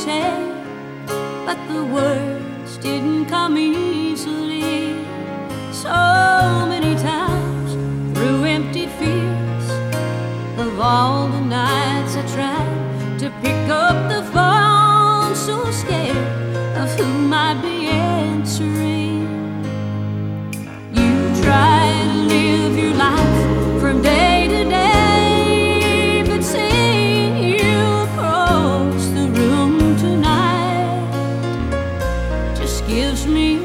say, but the words didn't come easily. So many times through empty fears of all the nights I tried to pick up the phone, so scared of who might be answering. You try to live your life from day to day, but seeing you across the room tonight just gives me